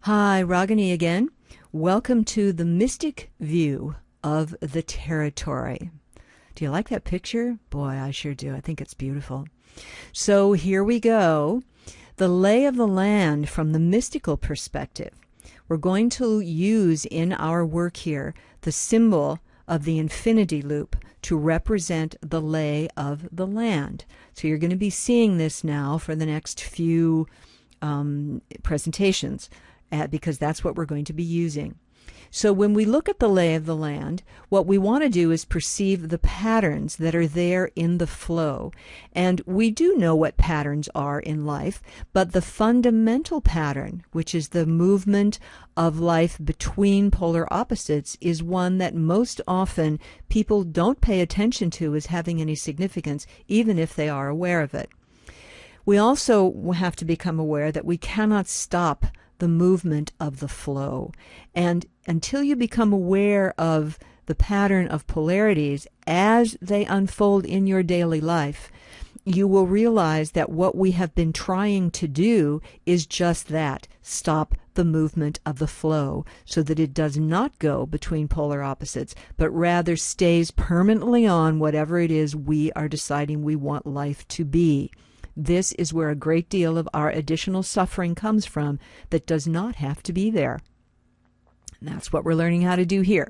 Hi, Ragini again. Welcome to the mystic view of the territory. Do you like that picture? Boy, I sure do. I think it's beautiful. So here we go. The lay of the land from the mystical perspective. We're going to use in our work here the symbol of the infinity loop to represent the lay of the land. So you're going to be seeing this now for the next few presentations. Because that's what we're going to be using. So when we look at the lay of the land, what we want to do is perceive the patterns that are there in the flow. And we do know what patterns are in life, but the fundamental pattern, which is the movement of life between polar opposites, is one that most often people don't pay attention to as having any significance, even if they are aware of it. We also have to become aware that we cannot stop the movement of the flow. And until you become aware of the pattern of polarities as they unfold in your daily life, you will realize that what we have been trying to do is just that, stop the movement of the flow so that it does not go between polar opposites, but rather stays permanently on whatever it is we are deciding we want life to be. This is where a great deal of our additional suffering comes from that does not have to be there. And that's what we're learning how to do here.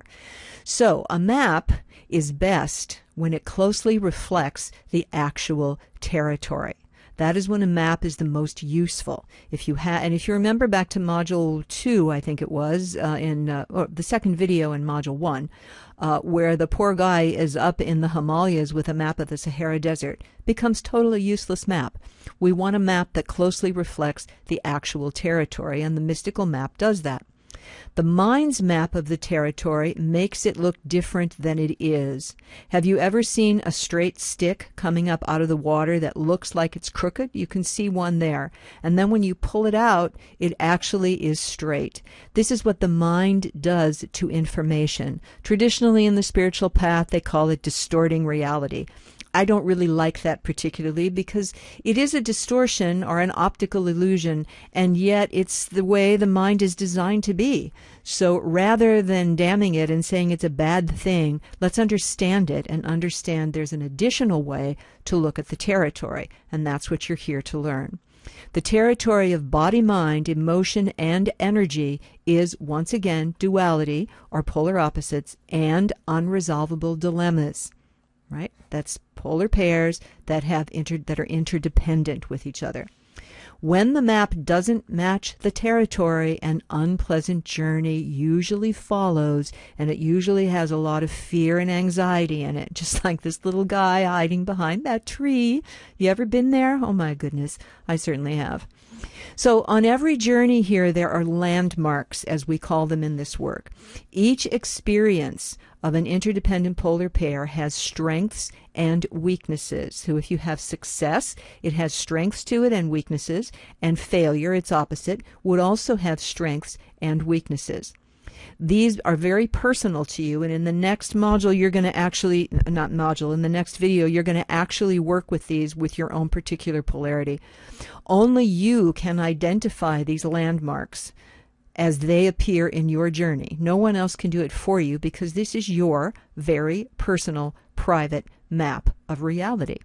So a map is best when it closely reflects the actual territory. That is when a map is the most useful. If you remember back to Module 2, I think it was, or the second video in Module 1, where the poor guy is up in the Himalayas with a map of the Sahara Desert, becomes totally useless map. We want a map that closely reflects the actual territory, and the mystical map does that. The mind's map of the territory makes it look different than it is. Have you ever seen a straight stick coming up out of the water that looks like it's crooked? You can see one there. And then when you pull it out, it actually is straight. This is what the mind does to information. Traditionally in the spiritual path, they call it distorting reality. I don't really like that particularly because it is a distortion or an optical illusion, and yet it's the way the mind is designed to be. So rather than damning it and saying it's a bad thing, let's understand it and understand there's an additional way to look at the territory, and that's what you're here to learn. The territory of body, mind, emotion, and energy is, once again, duality, or polar opposites, and unresolvable dilemmas. Right? That's polar pairs that are interdependent with each other. When the map doesn't match the territory, an unpleasant journey usually follows, and it usually has a lot of fear and anxiety in it, just like this little guy hiding behind that tree. You ever been there? Oh my goodness, I certainly have. So on every journey here, there are landmarks, as we call them in this work. Each experience of an interdependent polar pair has strengths and weaknesses. So if you have success, it has strengths to it and weaknesses, and failure, its opposite, would also have strengths and weaknesses. These are very personal to you, and in the next module you're going to actually, not module, in the next video you're going to actually work with these with your own particular polarity. Only you can identify these landmarks as they appear in your journey. No one else can do it for you because this is your very personal, private map of reality.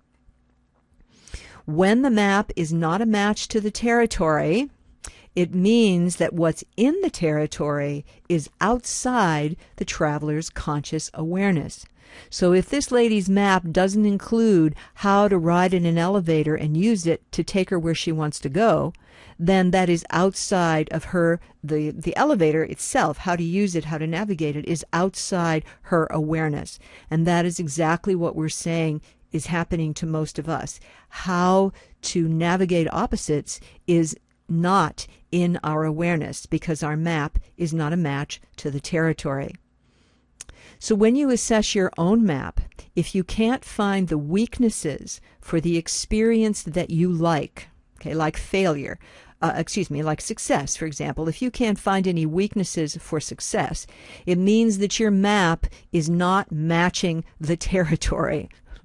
When the map is not a match to the territory, it means that what's in the territory is outside the traveler's conscious awareness. So if this lady's map doesn't include how to ride in an elevator and use it to take her where she wants to go, then that is outside of her, the elevator itself, how to use it, how to navigate it, is outside her awareness. And that is exactly what we're saying is happening to most of us. How to navigate opposites is not in our awareness because our map is not a match to the territory. So when you assess your own map, if you can't find the weaknesses for the experience that you like, okay, like failure, like success, for example, if you can't find any weaknesses for success, it means that your map is not matching the territory.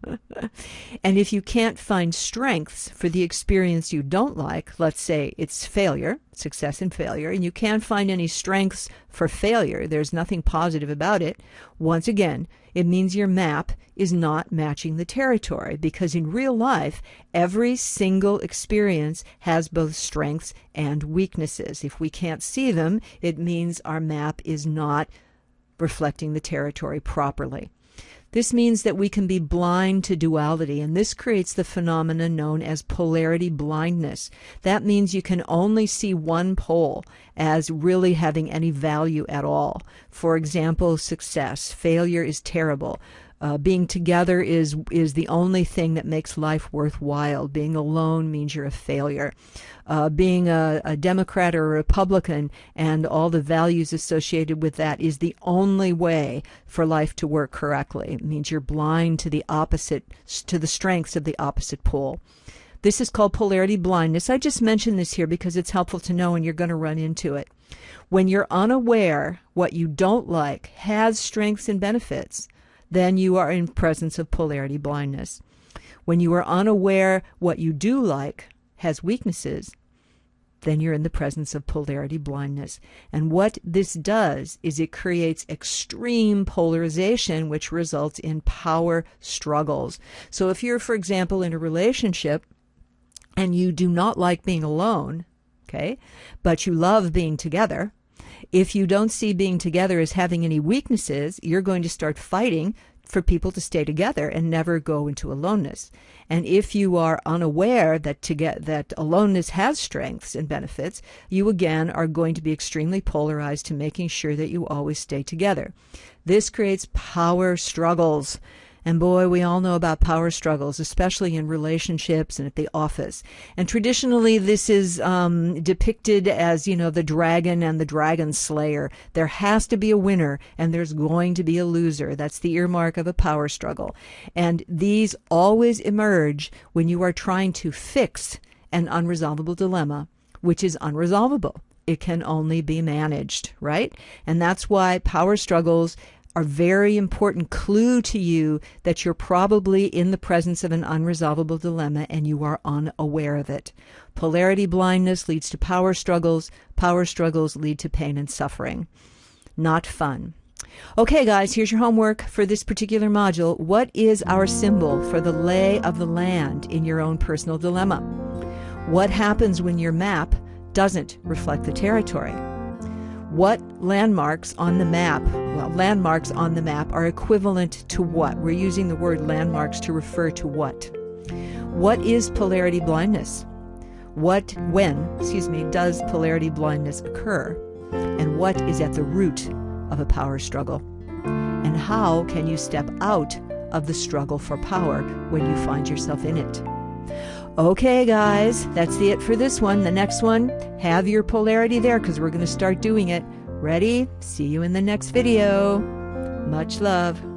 And if you can't find strengths for the experience you don't like, let's say it's failure, success and failure, and you can't find any strengths for failure, there's nothing positive about it, once again, it means your map is not matching the territory, because in real life, every single experience has both strengths and weaknesses. If we can't see them, it means our map is not reflecting the territory properly. This means that we can be blind to duality, and this creates the phenomenon known as polarity blindness. That means you can only see one pole as really having any value at all. For example, success. Failure is terrible. Being together is the only thing that makes life worthwhile. Being alone means you're a failure. Being a Democrat or a Republican and all the values associated with that is the only way for life to work correctly. It means you're blind to the opposite, to the strengths of the opposite pole. This is called polarity blindness. I just mentioned this here because it's helpful to know, and you're going to run into it. When you're unaware what you don't like has strengths and benefits, then you are in presence of polarity blindness. When you are unaware what you do like has weaknesses, then you're in the presence of polarity blindness. And what this does is it creates extreme polarization, which results in power struggles. So if you're, for example, in a relationship and you do not like being alone, okay, but you love being together, if you don't see being together as having any weaknesses, you're going to start fighting for people to stay together and never go into aloneness. And if you are unaware that aloneness has strengths and benefits, you again are going to be extremely polarized to making sure that you always stay together. This creates power struggles. And boy, we all know about power struggles, especially in relationships and at the office. And traditionally, this is depicted as, the dragon and the dragon slayer. There has to be a winner, and there's going to be a loser. That's the earmark of a power struggle. And these always emerge when you are trying to fix an unresolvable dilemma, which is unresolvable. It can only be managed, right? And that's why power struggles are a very important clue to you that you're probably in the presence of an unresolvable dilemma and you are unaware of it. Polarity blindness leads to power struggles. Power struggles lead to pain and suffering. Not fun. Okay, guys, here's your homework for this particular module. What is our symbol for the lay of the land in your own personal dilemma? What happens when your map doesn't reflect the territory? What landmarks on the map, landmarks on the map are equivalent to what? We're using the word landmarks to refer to what? What is polarity blindness? When does polarity blindness occur? And what is at the root of a power struggle? And how can you step out of the struggle for power when you find yourself in it? Okay, guys, that's it for this one. The next one, have your polarity there because we're going to start doing it. Ready? See you in the next video. Much love.